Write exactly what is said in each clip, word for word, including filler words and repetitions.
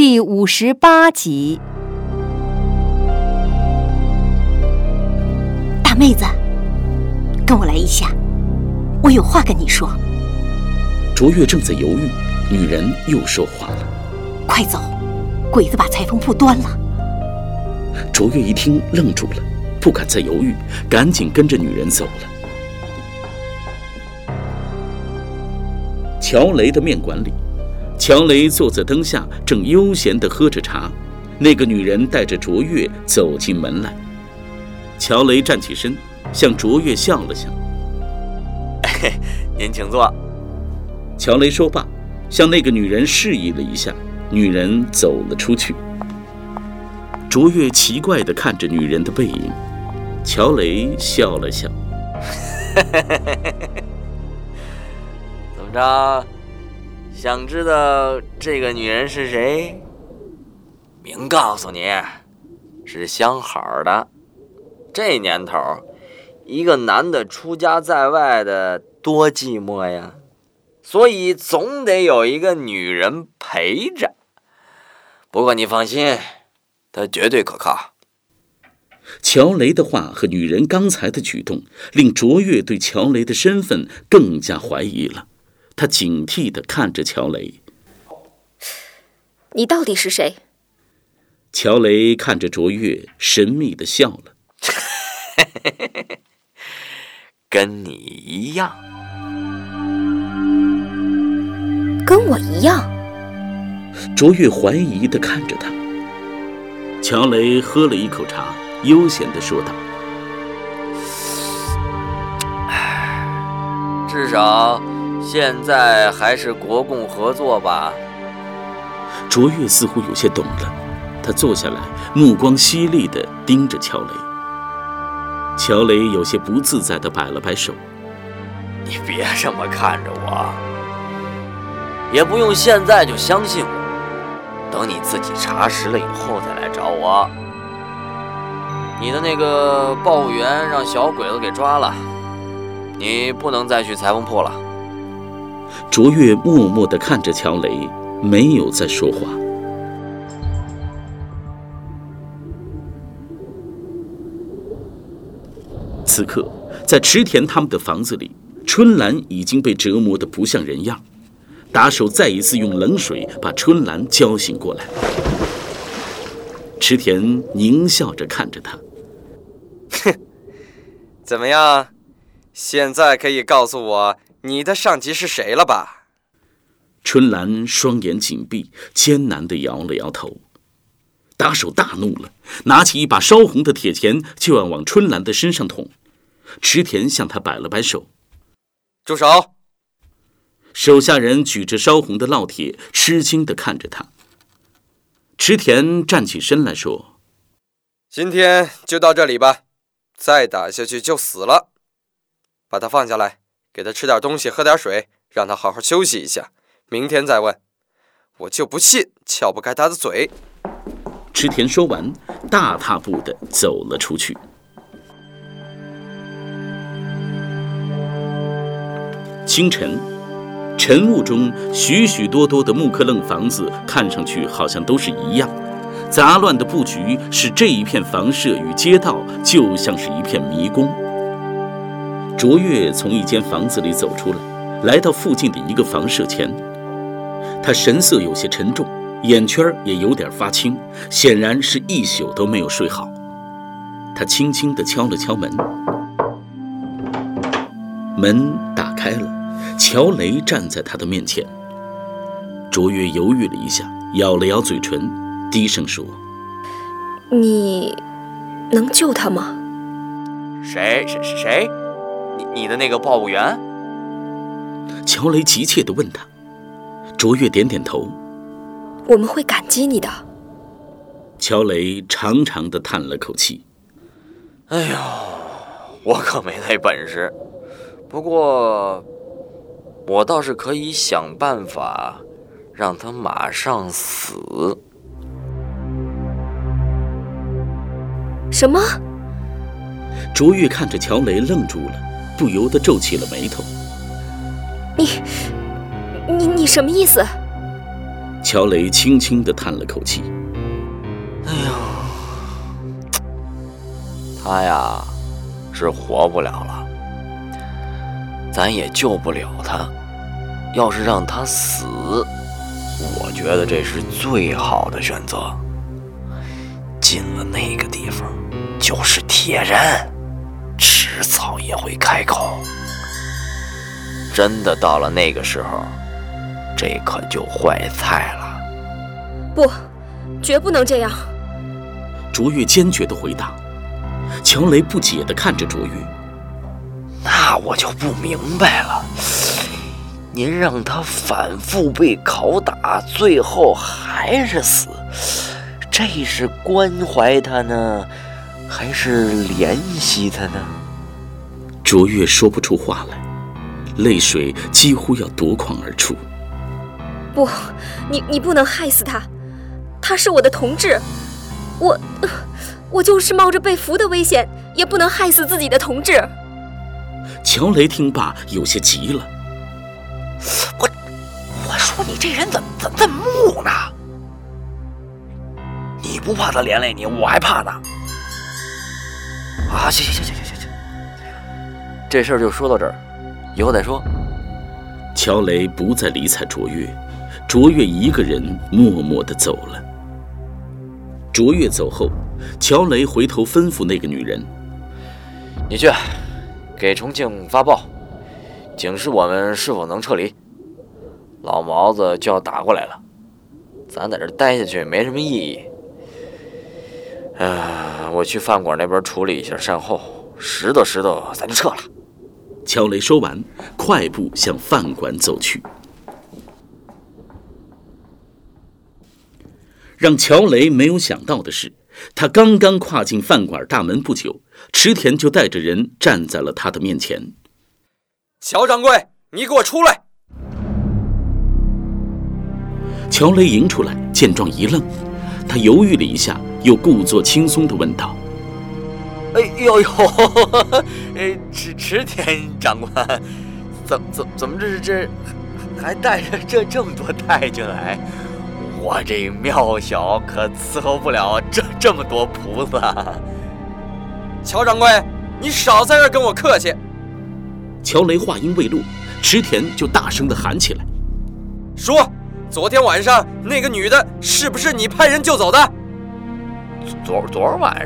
第五十八集。 大妹子，跟我来一下，我有话跟你说。 卓越正在犹豫，女人又说话了： 快走，鬼子把裁缝铺端了。 卓越一听愣住了，不敢再犹豫，赶紧跟着女人走了。乔雷的面馆里，乔雷坐在灯下，正悠闲地喝着茶。那个女人带着卓越走进门来。乔雷站起身，向卓越笑了笑：“ 您请坐。” 乔雷说罢，向那个女人示意了一下，女人走了出去。卓越奇怪地看着女人的背影，乔雷笑了笑：“ 怎么着？想知道这个女人是谁？明告诉你，是相好的。这年头，一个男的出家在外的多寂寞呀，所以总得有一个女人陪着。不过你放心，她绝对可靠。” 乔雷的话和女人刚才的举动，令卓越对乔雷的身份更加怀疑了。他警惕地看着乔雷：“ 你到底是谁？” 乔雷看着卓越，神秘地笑了：“ 跟你一样。”“ 跟我一样？” 卓越怀疑地看着他。乔雷喝了一口茶，悠闲地说道：“ 至少现在还是国共合作吧。” 卓越似乎有些懂了，他坐下来，目光犀利地盯着乔雷。乔雷有些不自在地摆了摆手：“ 你别这么看着我，也不用现在就相信我，等你自己查实了以后再来找我。你的那个报务员让小鬼子给抓了，你不能再去裁缝铺了。” 卓越默默地看着乔雷，没有再说话。此刻，在池田他们的房子里，春兰已经被折磨得不像人样。打手再一次用冷水把春兰浇醒过来。池田狞笑着看着他：“ 哼，怎么样？现在可以告诉我你的上级是谁了吧？” 春兰双眼紧闭，艰难地摇了摇头。打手大怒了，拿起一把烧红的铁钳就要往春兰的身上捅。池田向他摆了摆手：“ 住手！” 手下人举着烧红的烙铁，吃惊地看着他。池田站起身来说：“ 今天就到这里吧，再打下去就死了。把他放下来，给他吃点东西，喝点水，让他好好休息一下，明天再问。我就不信撬不开他的嘴。” 池田说完，大踏步地走了出去。清晨，晨雾中许许多多的木克楞房子看上去好像都是一样，杂乱的布局使这一片房舍与街道就像是一片迷宫。卓越从一间房子里走出来，来到附近的一个房舍前。他神色有些沉重，眼圈也有点发青，显然是一宿都没有睡好。他轻轻地敲了敲门，门打开了，乔雷站在他的面前。卓越犹豫了一下，咬了咬嘴唇，低声说：“ 你能救他吗？”“ 谁谁谁？你你的那个报务员？” 乔雷急切地问他。卓越点点头：“ 我们会感激你的。” 乔雷长长地叹了口气：“ 哎呦，我可没那本事。不过，我倒是可以想办法让他马上死。”“ 什么？” 卓越看着乔雷愣住了，不由得皱起了眉头。 你你你什么意思？ 乔雷轻轻地叹了口气。 哎呦，他呀是活不了了，咱也救不了他。要是让他死，我觉得这是最好的选择。进了那个地方就是铁人，迟早也会开口。真的到了那个时候，这可就坏菜了。 不，绝不能这样。 卓越坚决地回答。乔雷不解地看着卓越。 那我就不明白了，您让他反复被拷打，最后还是死，这是关怀他呢，还是怜惜他呢？ 卓越说不出话来，泪水几乎要夺眶而出。 不，你你不能害死他，他是我的同志，我我就是冒着被俘的危险，也不能害死自己的同志。 乔雷听罢有些急了。 我我说你这人怎么怎么这么木呢？你不怕他连累你，我还怕呢。啊，行行行行行行，这事儿就说到这儿，以后再说。 乔雷不再理睬卓越，卓越一个人默默地走了。卓越走后，乔雷回头吩咐那个女人：“ 你去给重庆发报，警示我们是否能撤离。老毛子就要打过来了，咱在这待下去没什么意义。呃，我去饭馆那边处理一下善后，拾掇拾掇咱就撤了。” 乔雷说完，快步向饭馆走去。让乔雷没有想到的是，他刚刚跨进饭馆大门不久，池田就带着人站在了他的面前。 乔掌柜，你给我出来！ 乔雷迎出来，见状一愣，他犹豫了一下，又故作轻松地问道：“ 哎呦呦，哎，池池田长官，怎怎怎么这是这还带着这这么多太监来？我这庙小可伺候不了这这么多菩萨。” 乔掌柜，你少在这跟我客气！ 乔雷话音未落，池田就大声地喊起来：“ 说，昨天晚上那个女的是不是你派人救走的？” 昨昨儿晚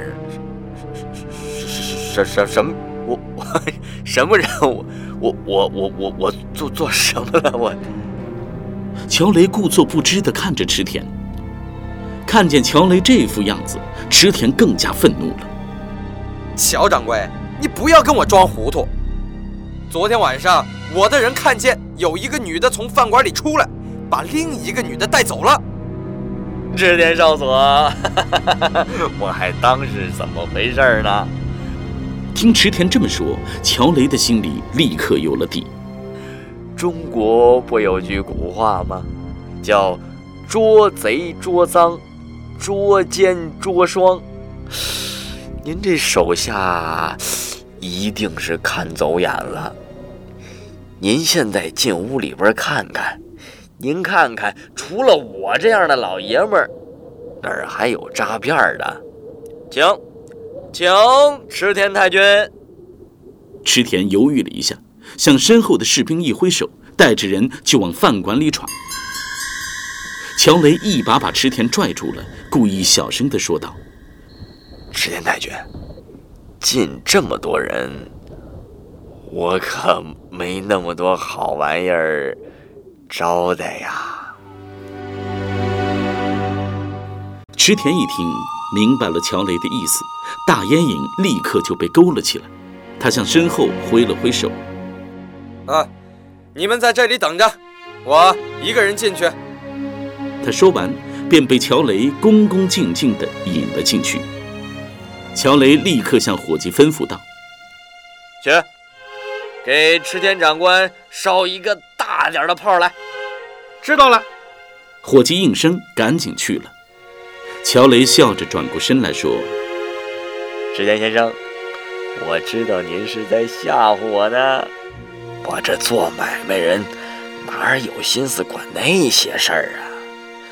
上，什什什么？我我什么人？我我我我我我做做什么了？我。 乔雷故作不知地看着池田，看见乔雷这副样子，池田更加愤怒了。 乔掌柜，你不要跟我装糊涂。昨天晚上，我的人看见有一个女的从饭馆里出来，把另一个女的带走了。 池田少佐，我还当是怎么回事呢？ 听池田这么说，乔雷的心里立刻有了底。 中国不有句古话吗？叫捉贼捉赃，捉奸捉双。您这手下一定是看走眼了。您现在进屋里边看看，您看看，除了我这样的老爷们儿，哪儿还有扎辫的？请，请池田太君。 池田犹豫了一下，向身后的士兵一挥手，带着人就往饭馆里闯。乔雷一把把池田拽住了，故意小声地说道：“ 池田太君，进这么多人，我可没那么多好玩意儿招待呀。” 池田一听明白了乔雷的意思，大烟瘾立刻就被勾了起来。他向身后挥了挥手：“ 啊，你们在这里等着，我一个人进去。” 他说完，便被乔雷恭恭敬敬地引了进去。乔雷立刻向伙计吩咐道：“ 去，给池田长官烧一个大点的炮来。”“ 知道了。” 伙计应声，赶紧去了。乔雷笑着转过身来说：“ 池田先生，我知道您是在吓唬我呢。我这做买卖人哪有心思管那些事儿啊？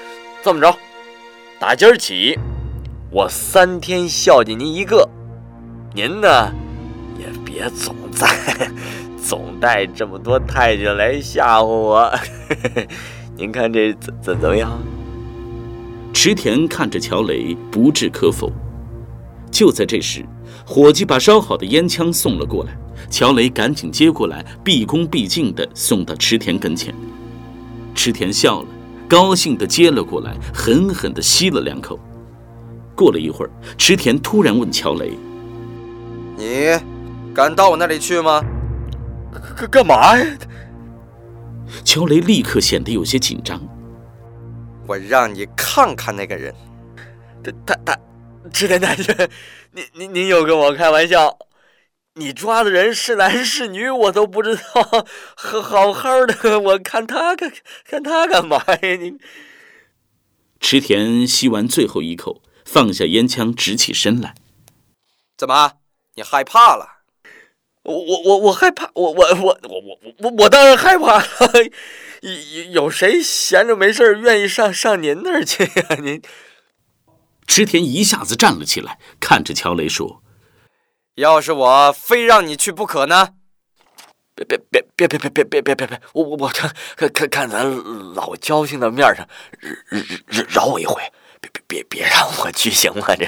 这么着，打今儿起，我三天孝敬您一个，您呢也别总在总带这么多太监来吓唬我。您看这怎怎怎么样？ 池田看着乔雷，不置可否。就在这时，伙计把烧好的烟枪送了过来，乔雷赶紧接过来，毕恭毕敬地送到池田跟前。池田笑了，高兴地接了过来，狠狠地吸了两口。过了一会儿，池田突然问乔雷：“ 你敢到我那里去吗？”“ 干干嘛呀？” 乔雷立刻显得有些紧张。 “我让你看看那个人。”“ 他他他，池田大人，您您您又跟我开玩笑？你抓的人是男是女我都不知道，好好好的，我看他干看他干嘛呀？你。” 池田吸完最后一口，放下烟枪，直起身来。 “怎么，你害怕了？”“ 我我我我害怕，我我我我我我我当然害怕了。有有谁闲着没事愿意上上您那儿去呀？您。” 池田一下子站了起来，看着乔雷说：“ 要是我非让你去不可呢？”“ 别别别别别别别别别别别！我我我看看看看咱老交情的面上，饶饶我一回，别别别别让我去行吗？”这。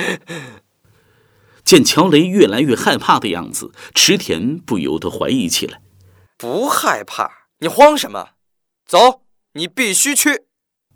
见乔雷越来越害怕的样子，池田不由得怀疑起来。 “不害怕，你慌什么？走，你必须去。”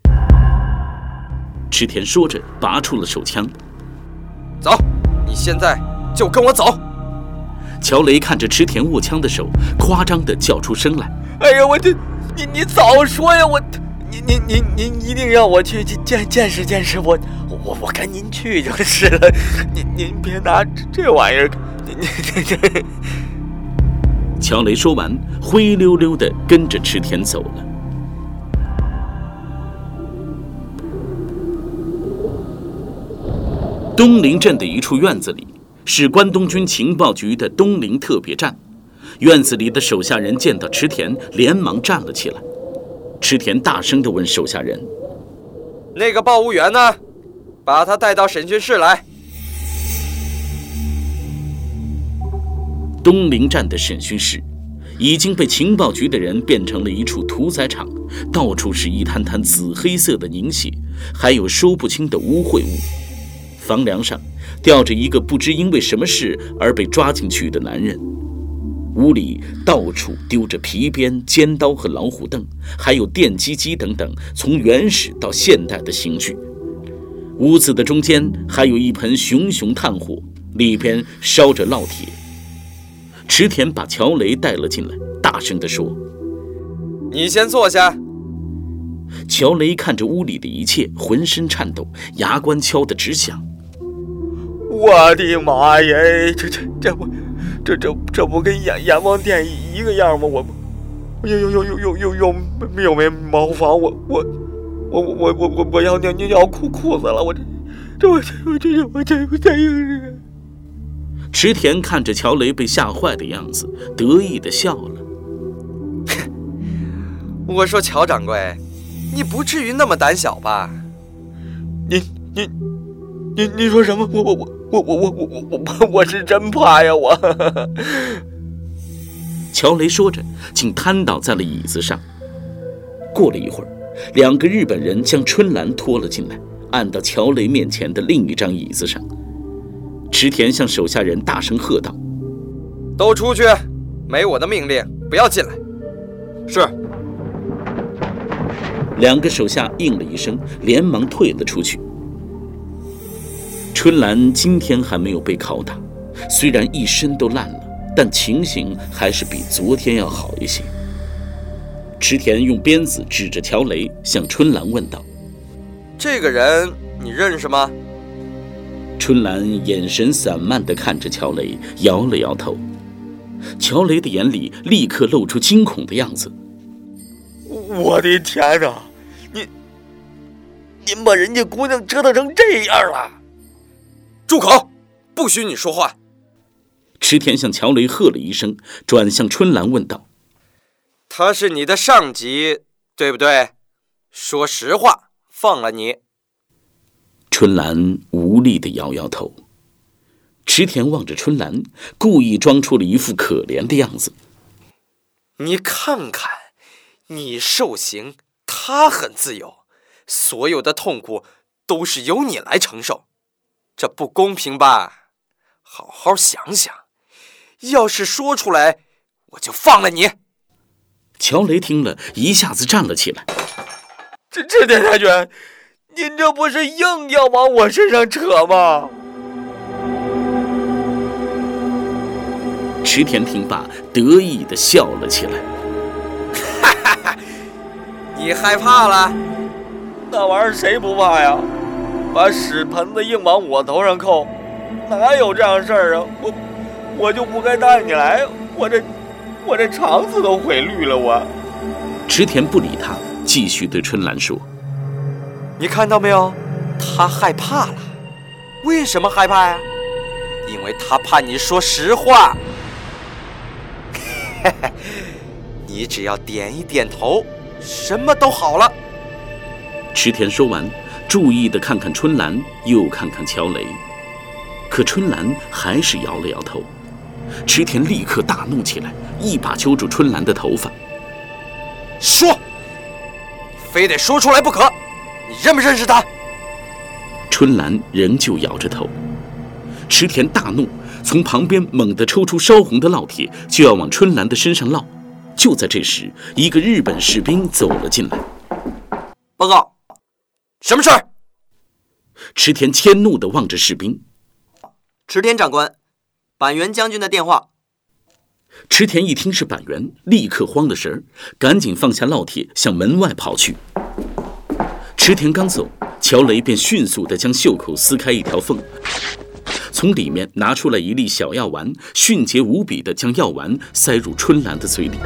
池田说着，拔出了手枪。 “走，你现在就跟我走。” 乔雷看着池田握枪的手，夸张地叫出声来：“ 哎呀，我这，你你早说呀！我，您您您您一定让我去见见识见识，我我我跟您去就是了。您您别拿这玩意儿，您您这这。” 乔雷说完，灰溜溜地跟着池田走了。东陵镇的一处院子里，是关东军情报局的东陵特别站。院子里的手下人见到池田，连忙站了起来。池田大声地问手下人：“ 那个报务员呢？把他带到审讯室来。” 东陵站的审讯室已经被情报局的人变成了一处屠宰场，到处是一滩滩紫黑色的凝血，还有说不清的污秽物。房梁上吊着一个不知因为什么事而被抓进去的男人。屋里到处丢着皮鞭、尖刀和老虎凳，还有电击机等等从原始到现代的刑具。屋子的中间还有一盆熊熊炭火，里边烧着烙铁。池田把乔雷带了进来，大声地说：“ 你先坐下。” 乔雷看着屋里的一切，浑身颤抖，牙关敲得直响。 “我的妈呀！这这这不，这这这不跟阎阎王殿一个样吗？我，有有有有有有有没有没茅房？我我我我我我我要尿尿裤裤子了！我这这我这我这我这我这这。” 池田看着乔雷被吓坏的样子，得意地笑了。 我说乔掌柜，你不至于那么胆小吧？ 您您您您说什么？我我我我我我我我我我是真怕呀！我。 乔雷说着，竟瘫倒在了椅子上。过了一会儿，两个日本人将春兰拖了进来，按到乔雷面前的另一张椅子上。池田向手下人大声喝道：“ 都出去！没我的命令，不要进来。”“是。” 两个手下应了一声，连忙退了出去。春兰今天还没有被拷打，虽然一身都烂了，但情形还是比昨天要好一些。池田用鞭子指着乔雷，向春兰问道：“ 这个人你认识吗？” 春兰眼神散漫地看着乔雷，摇了摇头。乔雷的眼里立刻露出惊恐的样子。 “我的天哪！您您把人家姑娘折腾成这样了！”“ 住口！不许你说话！” 池田向乔雷喝了一声，转向春兰问道：“ 他是你的上级，对不对？说实话， 放了你。 春兰无力地摇摇头。池田望着春兰，故意装出了一副可怜的样子。 你看看，你受刑，他很自由，所有的痛苦都是由你来承受，这不公平吧？好好想想，要是说出来，我就放了你。 乔雷听了，一下子站了起来。 这池田太君，您这不是硬要往我身上扯吗？ 池田听罢，得意地笑了起来。 哈哈哈，你害怕了？ 那玩意儿谁不怕呀？把屎盆子硬往我头上扣，哪有这样事儿啊？我我就不该答应你来，我这我这肠子都悔绿了我。 池田不理他，继续对春兰说：“ 你看到没有？他害怕了。为什么害怕呀？因为他怕你说实话。你只要点一点头，什么都好了。” 池田说完，注意地看看春兰，又看看乔雷，可春兰还是摇了摇头。池田立刻大怒起来，一把揪住春兰的头发：“ 说，你非得说出来不可！你认不认识他？” 春兰仍旧摇着头。池田大怒，从旁边猛地抽出烧红的烙铁，就要往春兰的身上烙。就在这时，一个日本士兵走了进来。 报告，什么事儿？ 池田迁怒地望着士兵。 池田长官，板垣将军的电话。 池田一听是板垣，立刻慌了神儿，赶紧放下烙铁，向门外跑去。池田刚走，乔雷便迅速地将袖口撕开一条缝，从里面拿出来一粒小药丸，迅捷无比地将药丸塞入春兰的嘴里。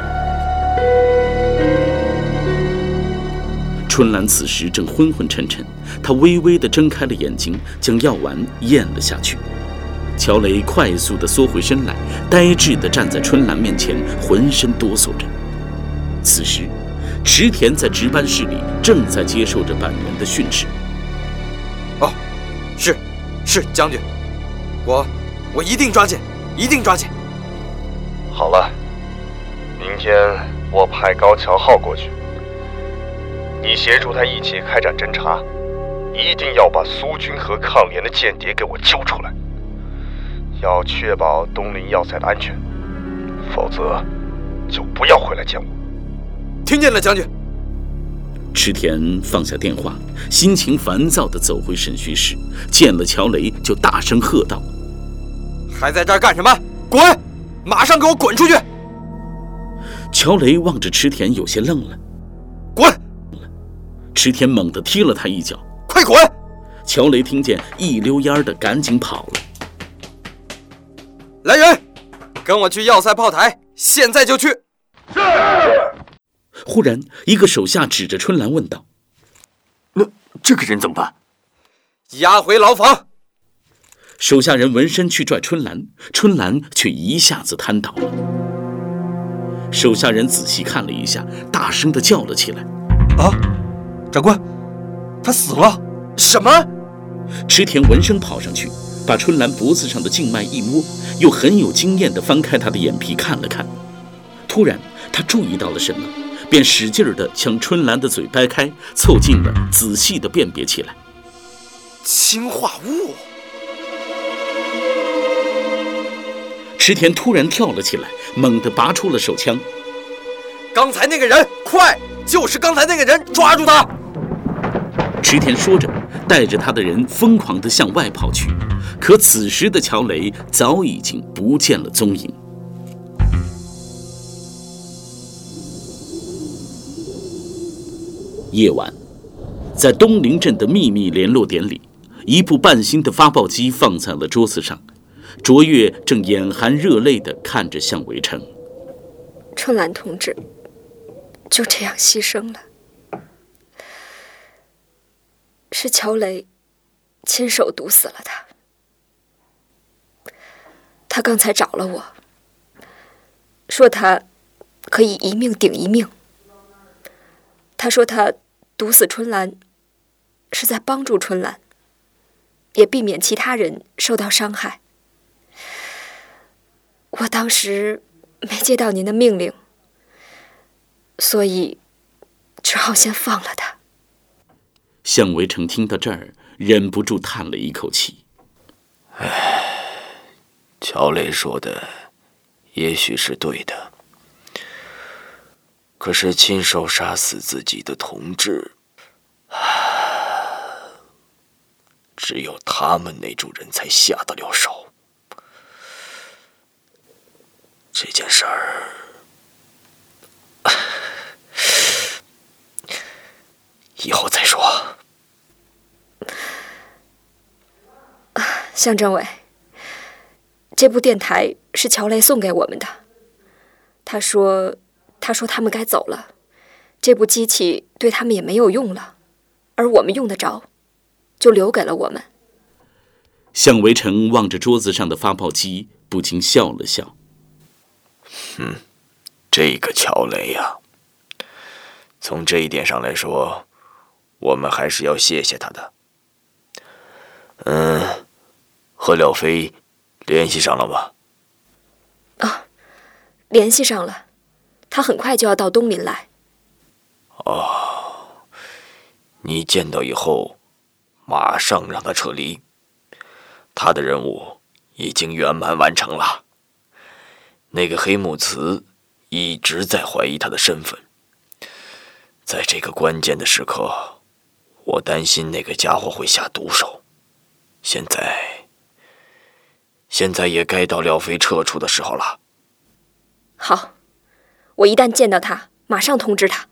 春兰此时正昏昏沉沉，她微微地睁开了眼睛，将药丸咽了下去。乔雷快速地缩回身来，呆滞地站在春兰面前，浑身哆嗦着。此时，池田在值班室里正在接受着板垣的训斥。 哦，是，是将军，我我一定抓紧，一定抓紧。 好了，明天我派高桥浩过去，你协助他一起开展侦查，一定要把苏军和抗联的间谍给我揪出来，要确保东林要塞的安全，否则就不要回来见我。 听见了，将军。 池田放下电话，心情烦躁地走回审讯室，见了乔雷就大声喝道：“ 还在这儿干什么？滚！马上给我滚出去！” 乔雷望着池田，有些愣了。 滚！ 池田猛地踢了他一脚。 快滚！ 乔雷听见，一溜烟的赶紧跑了。 来人，跟我去要塞炮台，现在就去。 是。 忽然，一个手下指着春兰问道：“ 那这个人怎么办？” 押回牢房。 手下人闻声去拽春兰，春兰却一下子瘫倒了。手下人仔细看了一下，大声地叫了起来：“ 啊，长官，他死了！” 什么？ 池田闻声跑上去，把春兰脖子上的静脉一摸，又很有经验地翻开她的眼皮看了看。突然，他注意到了什么，便使劲地将春兰的嘴掰开，凑近了，仔细地辨别起来。 氰化物！ 池田突然跳了起来，猛地拔出了手枪。 刚才那个人，快！就是刚才那个人，抓住他！ 池田说着，带着他的人疯狂地向外跑去。可此时的乔雷早已经不见了踪影。夜晚，在东陵镇的秘密联络点里，一部半新的发报机放在了桌子上。卓越正眼含热泪地看着向围城。 春兰同志就这样牺牲了，是乔雷亲手毒死了他。他刚才找了我，说他可以一命顶一命。他说他毒死春兰是在帮助春兰，也避免其他人受到伤害。我当时没接到您的命令，所以只好先放了他。 向围城听到这儿，忍不住叹了一口气。 唉，乔雷说的也许是对的，可是亲手杀死自己的同志，只有他们那种人才下得了手。这件事儿，以后再说。 向政委，这部电台是乔雷送给我们的。他说，他说他们该走了，这部机器对他们也没有用了，而我们用得着，就留给了我们。 向围城望着桌子上的发报机，不禁笑了笑。 嗯，这个乔雷呀、啊，从这一点上来说，我们还是要谢谢他的。嗯，和廖飞联系上了吗？ 啊，联系上了，他很快就要到东林来。 哦，你见到以后，马上让他撤离。他的任务已经圆满完成了。那个黑木慈一直在怀疑他的身份，在这个关键的时刻，我担心那个家伙会下毒手。现在，现在也该到廖飞撤出的时候了。 好，我一旦见到他，马上通知他。